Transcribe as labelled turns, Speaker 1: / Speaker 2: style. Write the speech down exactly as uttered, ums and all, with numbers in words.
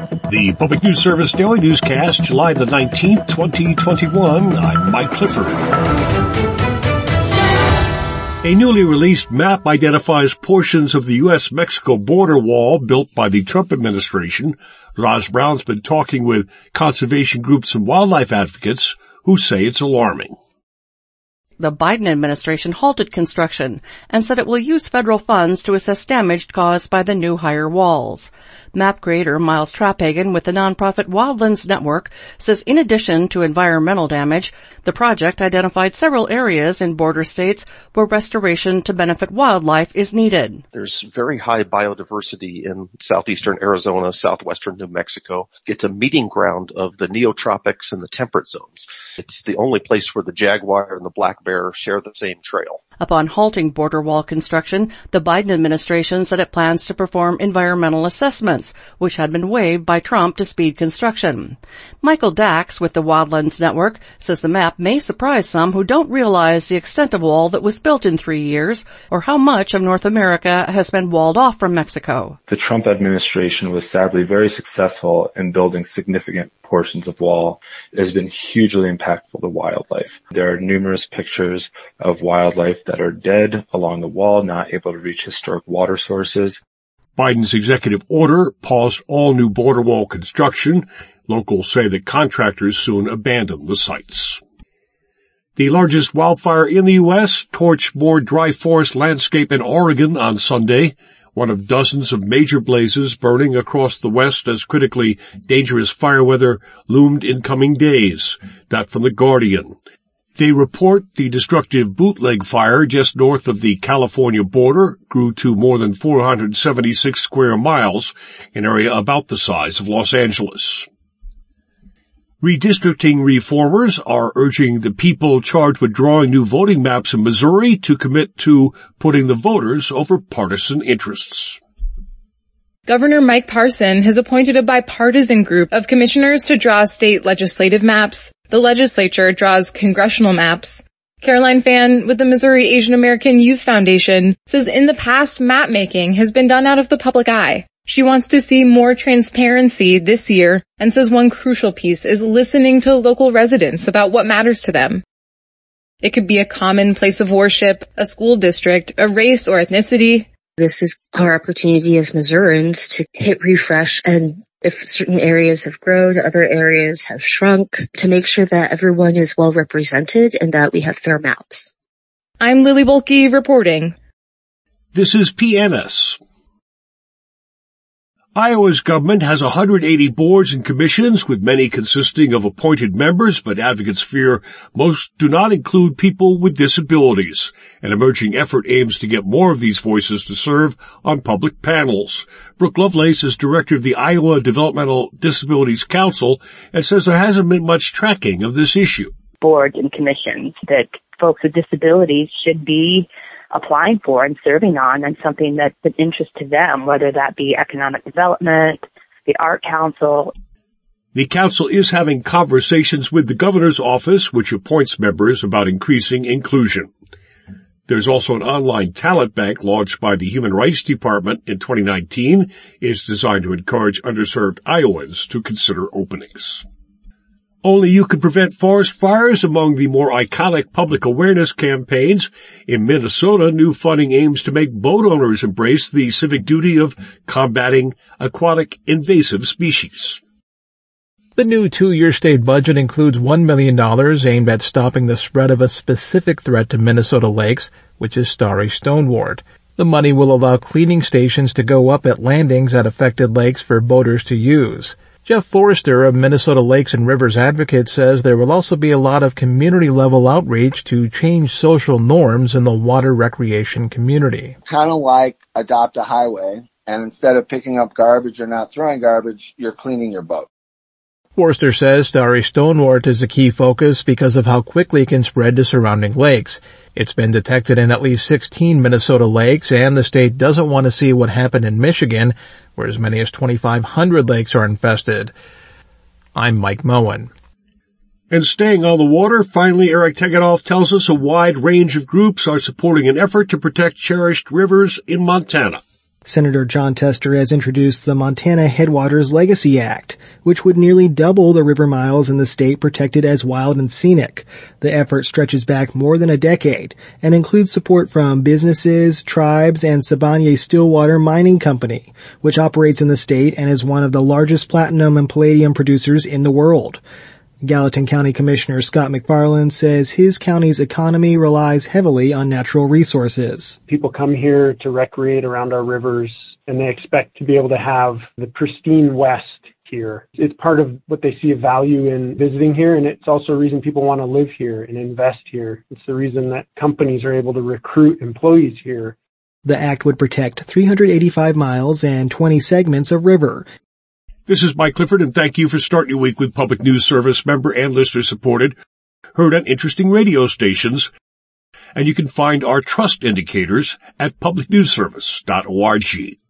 Speaker 1: The Public News Service Daily Newscast, July the nineteenth, twenty twenty-one. I'm Mike Clifford. A newly released map identifies portions of the U S Mexico border wall built by the Trump administration. Roz Brown's been talking with conservation groups and wildlife advocates who say it's alarming.
Speaker 2: The Biden administration halted construction and said it will use federal funds to assess damage caused by the new higher walls. Map creator Miles Traphagen with the nonprofit Wildlands Network says in addition to environmental damage, the project identified several areas in border states where restoration to benefit wildlife is needed.
Speaker 3: There's very high biodiversity in southeastern Arizona, southwestern New Mexico. It's a meeting ground of the neotropics and the temperate zones. It's the only place where the jaguar and the black bear share the same trail.
Speaker 2: Upon halting border wall construction, the Biden administration said it plans to perform environmental assessments, which had been waived by Trump to speed construction. Michael Dax with the Wildlands Network says the map may surprise some who don't realize the extent of wall that was built in three years or how much of North America has been walled off from Mexico.
Speaker 4: The Trump administration was sadly very successful in building significant portions of wall. It has been hugely impactful to wildlife. There are numerous pictures of wildlife that are dead along the wall, not able to reach historic water sources.
Speaker 1: Biden's executive order paused all new border wall construction. Locals say that contractors soon abandon the sites. The largest wildfire in the U S torched more dry forest landscape in Oregon on Sunday, one of dozens of major blazes burning across the West as critically dangerous fire weather loomed in coming days. That from The Guardian. They report the destructive bootleg fire just north of the California border grew to more than four hundred seventy-six square miles, an area about the size of Los Angeles. Redistricting reformers are urging the people charged with drawing new voting maps in Missouri to commit to putting the voters over partisan interests.
Speaker 5: Governor Mike Parson has appointed a bipartisan group of commissioners to draw state legislative maps. The legislature draws congressional maps. Caroline Fan with the Missouri Asian American Youth Foundation says in the past, map making has been done out of the public eye. She wants to see more transparency this year and says one crucial piece is listening to local residents about what matters to them. It could be a common place of worship, a school district, a race or ethnicity.
Speaker 6: This is our opportunity as Missourians to hit refresh, and if certain areas have grown, other areas have shrunk, to make sure that everyone is well represented and that we have fair maps.
Speaker 5: I'm Lily Bolke reporting.
Speaker 1: This is P N S. Iowa's government has one hundred eighty boards and commissions, with many consisting of appointed members, but advocates fear most do not include people with disabilities. An emerging effort aims to get more of these voices to serve on public panels. Brooke Lovelace is director of the Iowa Developmental Disabilities Council and says there hasn't been much tracking of this issue.
Speaker 7: Boards and commissions that folks with disabilities should be applying for and serving on, and something that's of interest to them, whether that be economic development, the Art Council.
Speaker 1: The council is having conversations with the governor's office, which appoints members, about increasing inclusion. There's also an online talent bank launched by the Human Rights Department in twenty nineteen. It's designed to encourage underserved Iowans to consider openings. Only You Can Prevent Forest Fires among the more iconic public awareness campaigns. In Minnesota, new funding aims to make boat owners embrace the civic duty of combating aquatic invasive species.
Speaker 8: The new two-year state budget includes one million dollars aimed at stopping the spread of a specific threat to Minnesota lakes, which is starry stonewort. The money will allow cleaning stations to go up at landings at affected lakes for boaters to use. Jeff Forrester of Minnesota Lakes and Rivers Advocate says there will also be a lot of community-level outreach to change social norms in the water recreation community.
Speaker 9: Kind of like adopt a highway, and instead of picking up garbage or not throwing garbage, you're cleaning your boat.
Speaker 8: Forrester says starry stonewort is a key focus because of how quickly it can spread to surrounding lakes. It's been detected in at least sixteen Minnesota lakes, and the state doesn't want to see what happened in Michigan, where as many as twenty-five hundred lakes are infested. I'm Mike Moen.
Speaker 1: And staying on the water, finally Eric Tegethoff tells us a wide range of groups are supporting an effort to protect cherished rivers in Montana.
Speaker 10: Senator Jon Tester has introduced the Montana Headwaters Legacy Act, which would nearly double the river miles in the state protected as wild and scenic. The effort stretches back more than a decade and includes support from businesses, tribes, and Sibanye-Stillwater Mining Company, which operates in the state and is one of the largest platinum and palladium producers in the world. Gallatin County Commissioner Scott McFarland says his county's economy relies heavily on natural resources.
Speaker 11: People come here to recreate around our rivers, and they expect to be able to have the pristine West here. It's part of what they see a value in visiting here, and it's also a reason people want to live here and invest here. It's the reason that companies are able to recruit employees here.
Speaker 10: The act would protect three hundred eighty-five miles and twenty segments of river.
Speaker 1: This is Mike Clifford, and thank you for starting your week with Public News Service, member and listener supported, heard on interesting radio stations, and you can find our trust indicators at public news service dot org.